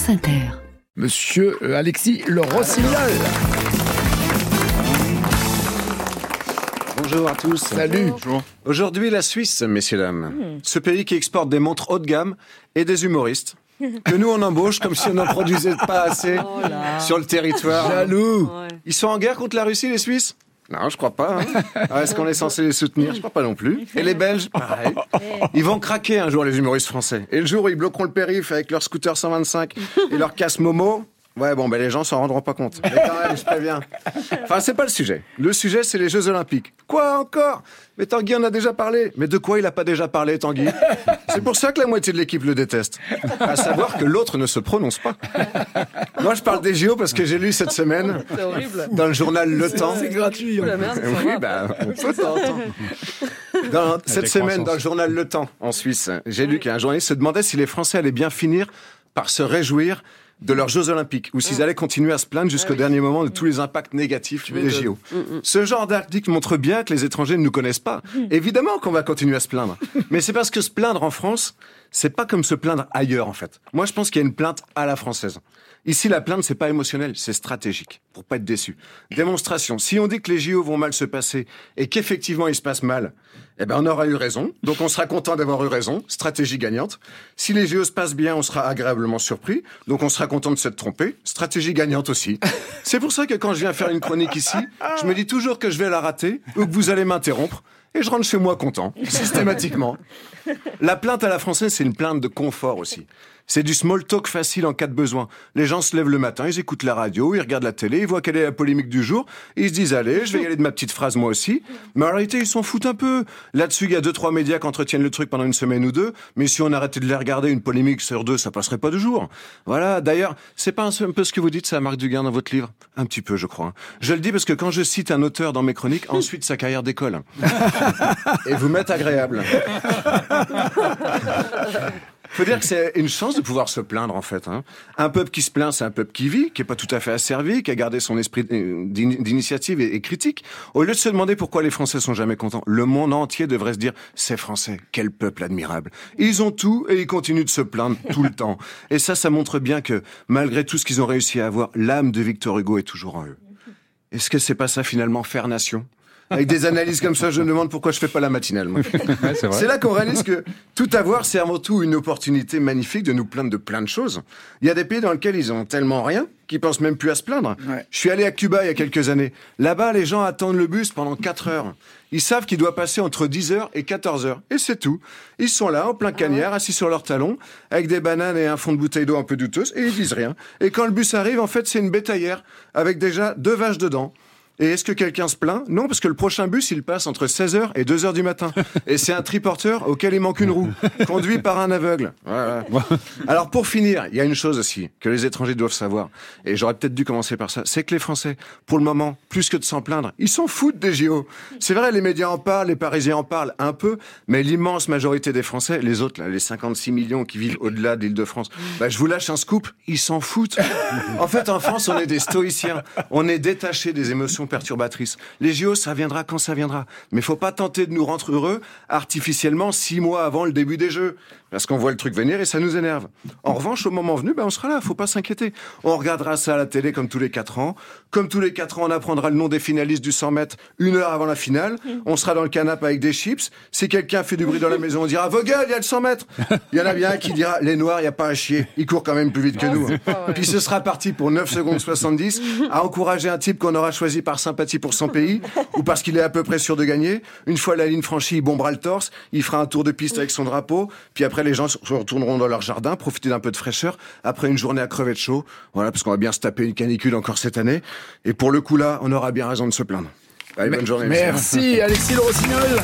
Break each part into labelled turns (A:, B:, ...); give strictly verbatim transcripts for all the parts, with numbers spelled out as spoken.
A: France Inter.
B: Monsieur Alexis Le Rossignol.
C: Bonjour à tous.
B: Salut.
C: Bonjour. Aujourd'hui, la Suisse, messieurs, dames. Mmh. Ce pays qui exporte des montres haut de gamme et des humoristes. Que nous, on embauche comme si on n'en produisait pas assez oh sur le territoire.
B: Jaloux.
C: Ouais. Ils sont en guerre contre la Russie, les Suisses ? Non, je crois pas. Hein. Ah, est-ce qu'on est censé les soutenir ? Je crois pas non plus. Et les Belges ? Pareil. Ils vont craquer un jour, les humoristes français. Et le jour où ils bloqueront le périph' avec leur scooter cent vingt-cinq et leur casse Momo... Ouais, bon, ben les gens s'en rendront pas compte. Mais quand même, je préviens. Enfin, c'est pas le sujet. Le sujet, c'est les Jeux Olympiques. Quoi encore ? Mais Tanguy en a déjà parlé. Mais de quoi il a pas déjà parlé, Tanguy ? C'est pour ça que la moitié de l'équipe le déteste. À savoir que l'autre ne se prononce pas. Moi, je parle des J O parce que j'ai lu cette semaine, dans le journal Le Temps.
B: C'est gratuit.
C: La merde, oui, bah, on peut s'entendre. Dans cette semaine, dans le journal Le Temps, en Suisse, j'ai lu qu'un journaliste se demandait si les Français allaient bien finir par se réjouir de leurs Jeux Olympiques, ou s'ils allaient continuer à se plaindre jusqu'au ah oui. dernier moment de tous les impacts négatifs des J O. Mm, mm. Ce genre d'article montre bien que les étrangers ne nous connaissent pas. Mm. Évidemment qu'on va continuer à se plaindre. Mais c'est parce que se plaindre en France, c'est pas comme se plaindre ailleurs, en fait. Moi, je pense qu'il y a une plainte à la française. Ici, la plainte, c'est pas émotionnel, c'est stratégique, pour pas être déçu. Démonstration. Si on dit que les J O vont mal se passer, et qu'effectivement ils se passent mal, eh ben, on aura eu raison. Donc, on sera content d'avoir eu raison. Stratégie gagnante. Si les J O se passent bien, on sera agréablement surpris. Donc, on sera content de s'être trompé. Stratégie gagnante aussi. C'est pour ça que quand je viens faire une chronique ici, je me dis toujours que je vais la rater, ou que vous allez m'interrompre. Et je rentre chez moi content, systématiquement. La plainte à la française, c'est une plainte de confort aussi. C'est du small talk facile en cas de besoin. Les gens se lèvent le matin, ils écoutent la radio, ils regardent la télé, ils voient quelle est la polémique du jour, et ils se disent « Allez, je vais y aller de ma petite phrase moi aussi ». Mais en réalité, ils s'en foutent un peu. Là-dessus, il y a deux, trois médias qui entretiennent le truc pendant une semaine ou deux, mais si on arrêtait de les regarder, une polémique sur deux, ça passerait pas de jour. Voilà, d'ailleurs, c'est pas un peu ce que vous dites, ça, Marc Duguin, dans votre livre ? Un petit peu, je crois. Je le dis parce que quand je cite un auteur dans mes chroniques, ensuite sa carrière décolle. Et vous m'êtes agréable. Faut dire que c'est une chance de pouvoir se plaindre, en fait. Hein. Un peuple qui se plaint, c'est un peuple qui vit, qui est pas tout à fait asservi, qui a gardé son esprit d'initiative et, et critique. Au lieu de se demander pourquoi les Français sont jamais contents, le monde entier devrait se dire « C'est français, quel peuple admirable ». Ils ont tout et ils continuent de se plaindre tout le temps. Et ça, ça montre bien que, malgré tout ce qu'ils ont réussi à avoir, l'âme de Victor Hugo est toujours en eux. Est-ce que c'est pas ça, finalement, faire nation ? Avec des analyses comme ça, je me demande pourquoi je fais pas la matinale, moi. Ouais, c'est vrai. C'est là qu'on réalise que tout avoir, c'est avant tout une opportunité magnifique de nous plaindre de plein de choses. Il y a des pays dans lesquels ils ont tellement rien qu'ils pensent même plus à se plaindre. Ouais. Je suis allé à Cuba il y a quelques années. Là-bas, les gens attendent le bus pendant quatre heures. Ils savent qu'il doit passer entre dix heures et quatorze heures. Et c'est tout. Ils sont là, en plein cagnard, assis sur leurs talons, avec des bananes et un fond de bouteille d'eau un peu douteuse, et ils disent rien. Et quand le bus arrive, en fait, c'est une bétaillère, avec déjà deux vaches dedans. Et est-ce que quelqu'un se plaint ? Non, parce que le prochain bus, il passe entre seize heures et deux heures du matin. Et c'est un triporteur auquel il manque une roue, conduit par un aveugle. Voilà. Alors pour finir, il y a une chose aussi que les étrangers doivent savoir, et j'aurais peut-être dû commencer par ça, c'est que les Français, pour le moment, plus que de s'en plaindre, ils s'en foutent des J O. C'est vrai, les médias en parlent, les Parisiens en parlent un peu, mais l'immense majorité des Français, les autres, là, les cinquante-six millions qui vivent au-delà de l'Île-de-France, bah, je vous lâche un scoop, ils s'en foutent. En fait, en France, on est des stoïciens, on est détachés des émotions perturbatrice. Les J O, ça viendra quand ça viendra. Mais faut pas tenter de nous rendre heureux artificiellement six mois avant le début des Jeux. Parce qu'on voit le truc venir et ça nous énerve. En revanche, au moment venu, ben, on sera là, faut pas s'inquiéter. On regardera ça à la télé comme tous les quatre ans. Comme tous les quatre ans, on apprendra le nom des finalistes du cent mètres une heure avant la finale. On sera dans le canapé avec des chips. Si quelqu'un fait du bruit dans la maison, on dira « Vos gueules, il y a le cent mètres !» Il y en a bien un qui dira « Les Noirs, il n'y a pas à chier. Ils courent quand même plus vite que nous. » Puis ce sera parti pour neuf secondes soixante-dix à encourager un type qu'on aura choisi par sympathie pour son pays ou parce qu'il est à peu près sûr de gagner. Une fois la ligne franchie, il bombera le torse. Il fera un tour de piste avec son drapeau. Puis après, les gens se retourneront dans leur jardin, profiter d'un peu de fraîcheur après une journée à crever de chaud. Voilà, parce qu'on va bien se taper une canicule encore cette année. Et pour le coup là, on aura bien raison de se plaindre. Allez, bonne journée.
B: Merci, Alexis Le Rossignol.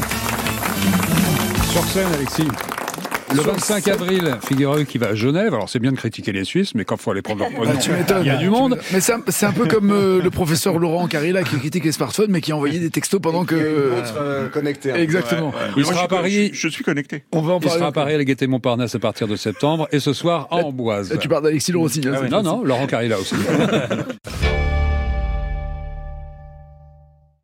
D: Sur scène, Alexis. Le vingt-cinq avril, figurez-vous qu'il va à Genève. Alors c'est bien de critiquer les Suisses, mais quand il faut aller prendre leur pognon, bah, il y a du monde.
B: Mais c'est un, c'est un peu comme euh, le professeur Laurent Carilla qui critique les smartphones, mais qui envoyait des textos pendant que...
C: Euh, connecté.
B: Exactement.
D: Ouais, ouais. Il sera à Paris.
E: Je, je suis connecté.
B: On va en
D: il
B: parler.
D: sera à Paris à la Gaîté Montparnasse à partir de septembre et ce soir à Amboise.
B: Là, tu parles d'Alexis Le Rossignol.
D: Ah, oui. Non, non, Laurent Carilla aussi.